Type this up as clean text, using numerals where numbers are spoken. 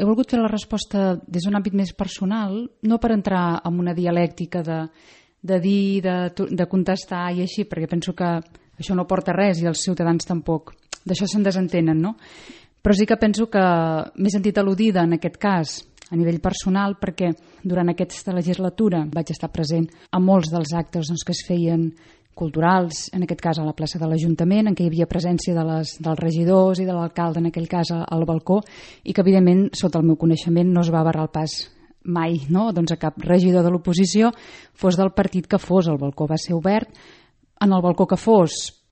he volgut fer la resposta des d'un àmbit més personal, no per entrar en una dialèctica de dir, de contestar i així, perquè penso que això no porta res i els ciutadans tampoc. D'això se'n desentenen, no? Però sí que penso que m'he sentit al·ludida en aquest cas a nivell personal perquè durant aquesta legislatura vaig estar present a molts dels actes que es feien culturals, en aquest cas a la plaça de l'Ajuntament, en què hi havia presència dels regidors i de l'alcalde, en aquell cas al balcó, i que evidentment sota el meu coneixement no es va barrar el pas mai, no? Doncs a cap regidor de l'oposició, fos del partit que fos. El balcó va ser obert, en el balcó que fos